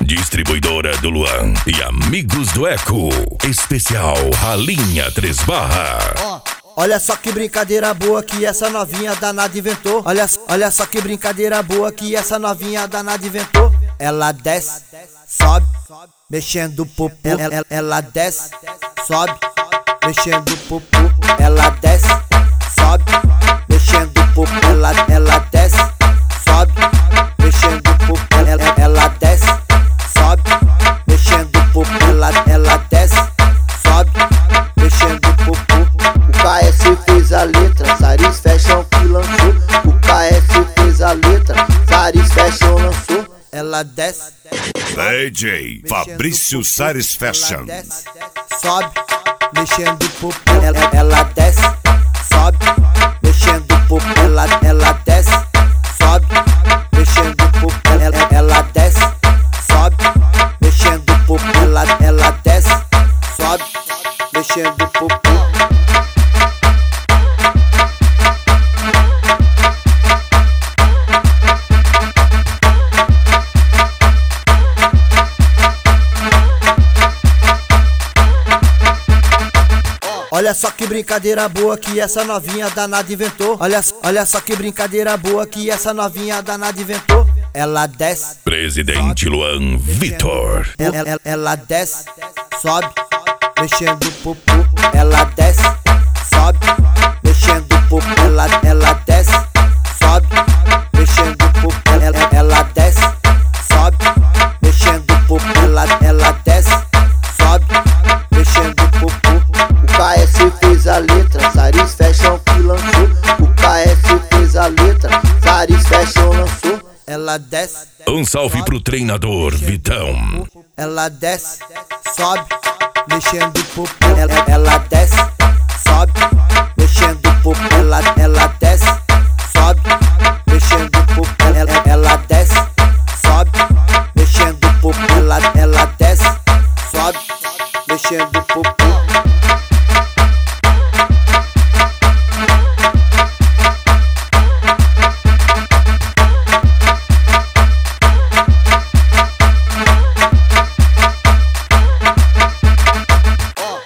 Distribuidora do Luan e amigos do Eco. Especial Ralinha 3 Barra. Olha só que brincadeira boa que essa novinha danada inventou. Olha só que brincadeira boa que essa novinha danada inventou. Ela desce, sobe, mexendo o popô. Ela desce, sobe, mexendo o popô. Ela desce, sobe, mexendo o popô. Ela desce, sobe, mexendo o popô. Ela desce, sobe, mexendo o popô. Ela desce, sobe, mexendo o popô. O KS fez a letra, Saris Fashion que lançou. O KS fez a letra, Saris Fashion lançou. Ela desce, DJ Fabrício Saris Fashion. ela desce, sobe, mexendo o popô. Ela desce, sobe, mexendo o popô. Ela desce, sobe, mexendo o popô. Ela desce, sobe, mexendo o popô. Ela desce, sobe, mexendo o popô. Olha só que brincadeira boa que essa novinha danada inventou. Olha só que brincadeira boa que essa novinha danada inventou. Ela desce, Presidente Luan Vitor. ela desce, sobe, mexendo o popô. Ela desce, sobe, mexendo o popô. Ela desce, sobe, mexendo o popô. Ela desce, sobe, mexendo o popô. Ela desce, sobe, mexendo o popô. O KS fez a letra, Saris Fashion que lançou. O KS fez a letra, Saris Fashion lançou. Ela desce, Salve pro treinador Vitão. ela desce, sobe, mexendo o popô. Ela desce, sobe, mexendo o popô. Ela desce, sobe, mexendo o popô. Ela desce, sobe, mexendo o popô. Ela desce, sobe, mexendo